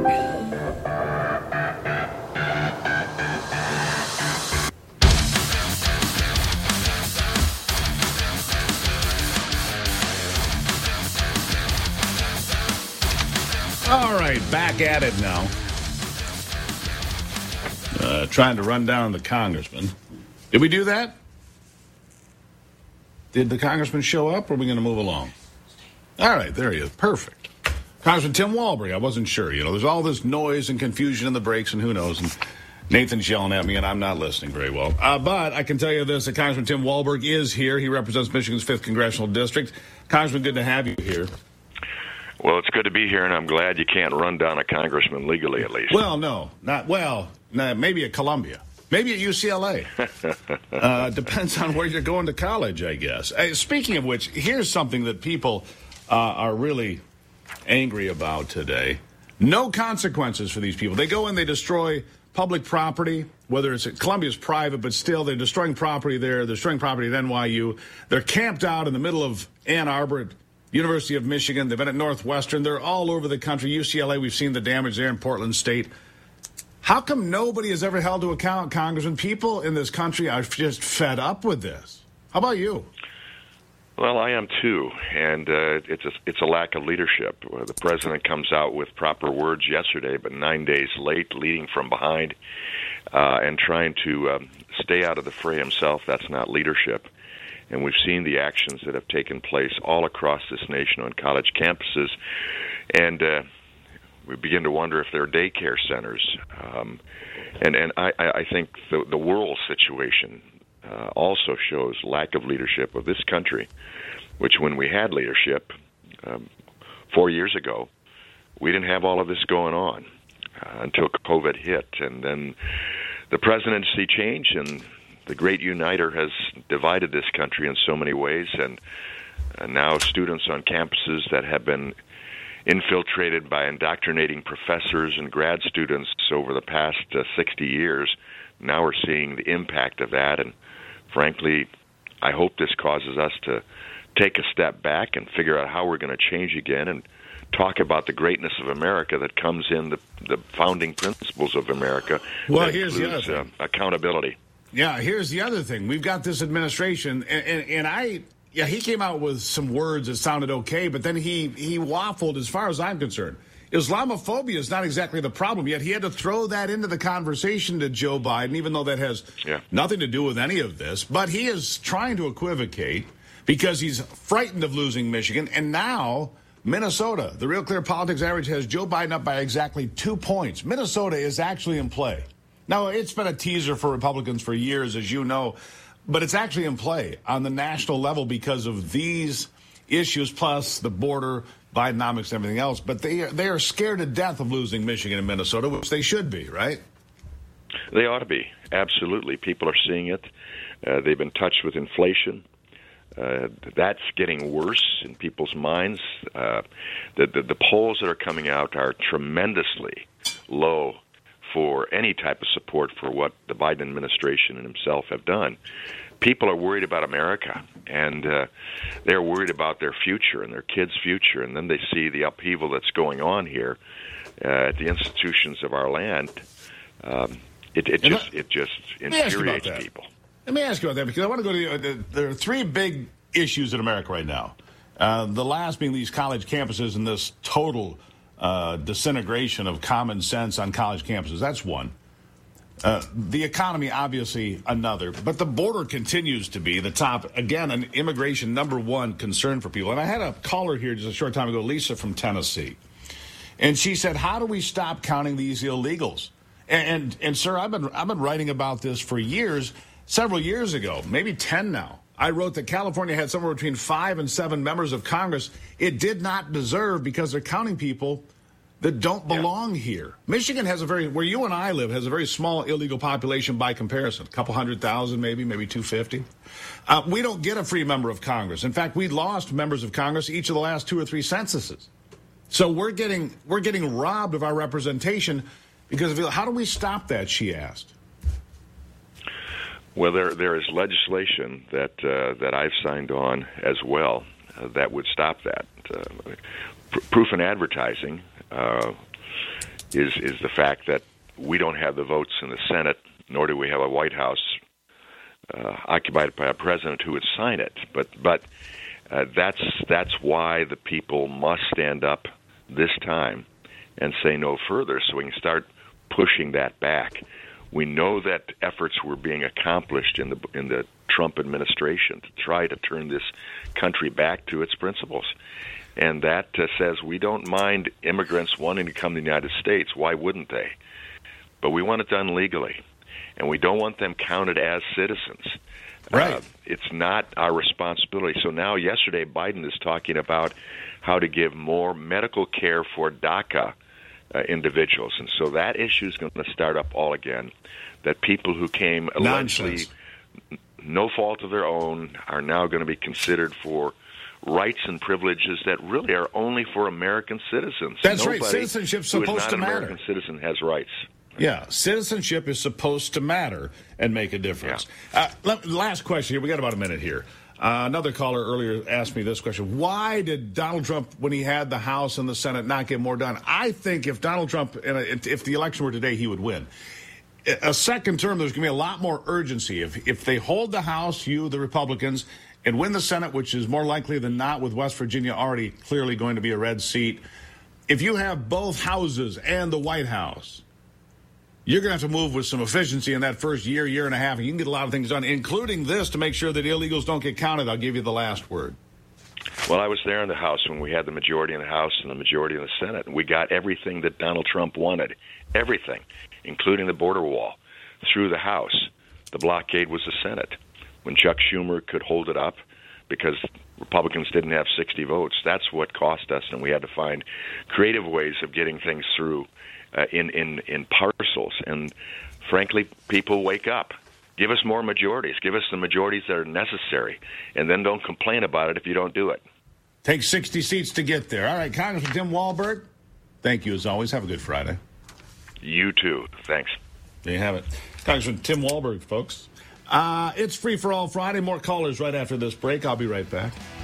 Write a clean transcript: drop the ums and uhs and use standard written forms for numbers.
All right, back at it now. Trying to run down the congressman. Did we do that? Did the congressman show up, or are we going to move along? All right, there he is. Perfect. Congressman Tim Walberg, I wasn't sure. You know, there's all this noise and confusion in the breaks, and who knows. And Nathan's yelling at me, and I'm not listening very well. But I can tell you this, that Congressman Tim Walberg is here. He represents Michigan's 5th Congressional District. Congressman, good to have you here. Well, it's good to be here, and I'm glad you can't run down a congressman legally, at least. Well, no. Maybe at Columbia. Maybe at UCLA. Depends on where you're going to college, I guess. Speaking of which, here's something that people are really angry about today. No consequences for these people. They go in, they destroy public property, whether it's Columbia's private, but still they're destroying property there. They're destroying property at NYU. They're camped out in the middle of Ann Arbor, University of Michigan. They've been at Northwestern. They're all over the country. UCLA, we've seen the damage there in Portland State. How come nobody has ever held to account, Congressman? People in this country are just fed up with this. How about you? Well, I am too, and it's a lack of leadership. The president comes out with proper words yesterday, but 9 days late, leading from behind, and trying to stay out of the fray himself. That's not leadership. And we've seen the actions that have taken place all across this nation on college campuses, and we begin to wonder if they're daycare centers. And I think the world situation also shows lack of leadership of this country, which when we had leadership 4 years ago, we didn't have all of this going on until COVID hit. And then the presidency changed, and the great uniter has divided this country in so many ways. And now students on campuses that have been infiltrated by indoctrinating professors and grad students over the past 60 years, now we're seeing the impact of that. And frankly, I hope this causes us to take a step back and figure out how we're going to change again and talk about the greatness of America that comes in the founding principles of America. Well, that here's includes, the other thing. Accountability. Yeah, here's the other thing. We've got this administration, and he came out with some words that sounded okay, but then he waffled as far as I'm concerned. Islamophobia is not exactly the problem, yet he had to throw that into the conversation to Joe Biden, even though that has nothing to do with any of this. But he is trying to equivocate because he's frightened of losing Michigan. And now Minnesota, the Real Clear Politics average, has Joe Biden up by exactly 2 points. Minnesota is actually in play. Now, it's been a teaser for Republicans for years, as you know, but it's actually in play on the national level because of these issues, plus the border, Bidenomics, and everything else. But they are scared to death of losing Michigan and Minnesota, which they should be, right? They ought to be. Absolutely. People are seeing it. They've been touched with inflation. That's getting worse in people's minds. The polls that are coming out are tremendously low for any type of support for what the Biden administration and himself have done. People are worried about America, and they're worried about their future and their kids' future, and then they see the upheaval that's going on here at the institutions of our land. It just infuriates people. Let me ask you about that, because I want to go to there are three big issues in America right now. The last being these college campuses and this total disintegration of common sense on college campuses. That's one. The economy, obviously, another. But the border continues to be the top, again, an immigration number one concern for people. And I had a caller here just a short time ago, Lisa from Tennessee. And she said, how do we stop counting these illegals? And sir, I've been writing about this for years, several years ago, maybe 10 now. I wrote that California had somewhere between 5 and 7 members of Congress it did not deserve because they're counting people that don't belong here. Michigan has where you and I live, has a very small illegal population by comparison, a couple 100,000 maybe 250. We don't get a free member of Congress. In fact, we lost members of Congress each of the last 2 or 3 censuses. So we're getting robbed of our representation because of how do we stop that, she asked. Well, there is legislation that I've signed on as well that would stop that. Proof in advertising is the fact that we don't have the votes in the Senate, nor do we have a White House occupied by a president who would sign it. But that's why the people must stand up this time and say no further, so we can start pushing that back. We know that efforts were being accomplished in the Trump administration to try to turn this country back to its principles. And that says we don't mind immigrants wanting to come to the United States. Why wouldn't they? But we want it done legally, and we don't want them counted as citizens. Right. It's not our responsibility. So now, yesterday, Biden is talking about how to give more medical care for DACA individuals. And so that issue is going to start up all again, that people who came allegedly no fault of their own are now going to be considered for rights and privileges that really are only for American citizens. That's right. Citizenship's supposed to matter. An American citizen has rights. Yeah, citizenship is supposed to matter and make a difference. Yeah. Last question here. We got about a minute here. Another caller earlier asked me this question. Why did Donald Trump, when he had the House and the Senate, not get more done? I think if Donald Trump, if the election were today, he would win. A second term, there's going to be a lot more urgency. If they hold the House, the Republicans, and win the Senate, which is more likely than not with West Virginia already clearly going to be a red seat, if you have both houses and the White House, you're going to have to move with some efficiency in that first year and a half, and you can get a lot of things done, including this, to make sure that illegals don't get counted. I'll give you the last word. Well, I was there in the House when we had the majority in the House and the majority in the Senate, and we got everything that Donald Trump wanted, everything, including the border wall, through the House. The blockade was the Senate. When Chuck Schumer could hold it up because Republicans didn't have 60 votes, that's what cost us, and we had to find creative ways of getting things through in parcels. And frankly, people wake up. Give us more majorities. Give us the majorities that are necessary, and then don't complain about it if you don't do it. Take 60 seats to get there. All right, Congressman Tim Walberg, thank you as always. Have a good Friday. You too. Thanks. There you have it. Congressman Tim Walberg, folks. It's Free for All Friday. More callers right after this break. I'll be right back.